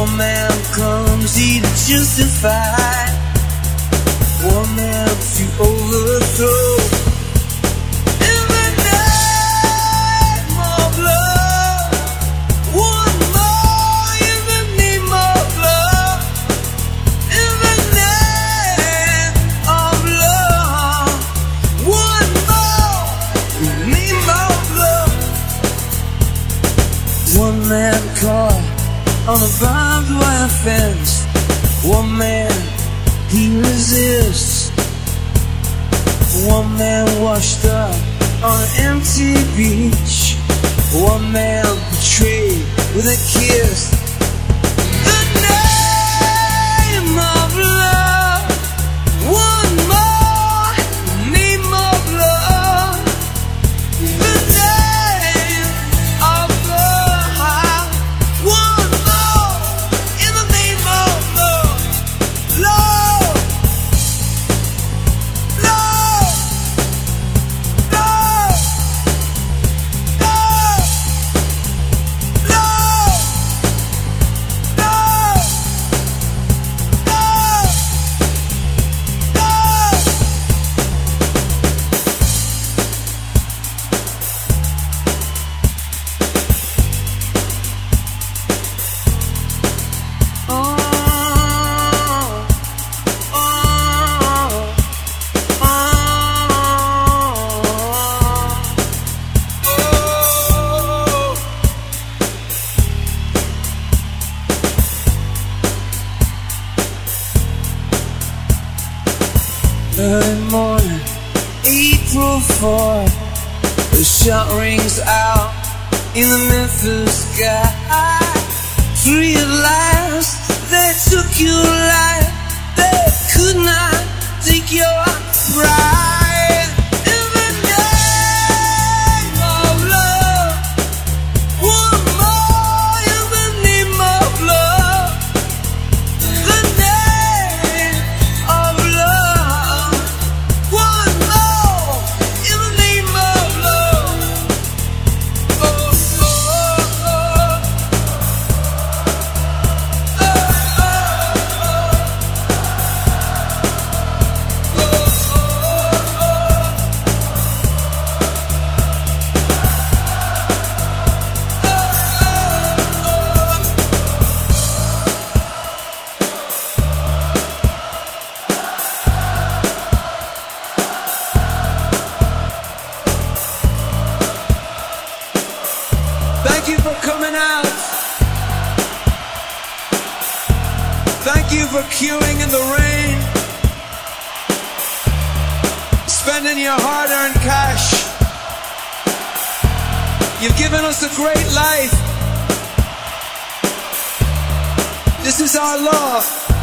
One man comes here to justify, one man to overthrow. In the name of love, one more in the name of love. In the name of love, one more in the name of love. One man caught on a barbed wire fence, one man he resists. One man washed up on an empty beach, one man betrayed with a kiss. The name of love, one more name of love. The name of love, one more in the name of love. Love, love, love, love, love, love, early morning, April 4, the shot rings out in the Memphis sky. Free at last, they took your life, they could not take your pride. In the name of love, one more in the name of love. The name of love, one more in the name of love. Oh, oh, oh, oh, Thank you for coming out. Thank you for queuing in the rain, spending your hard-earned cash. You've given us a great life. This is our law.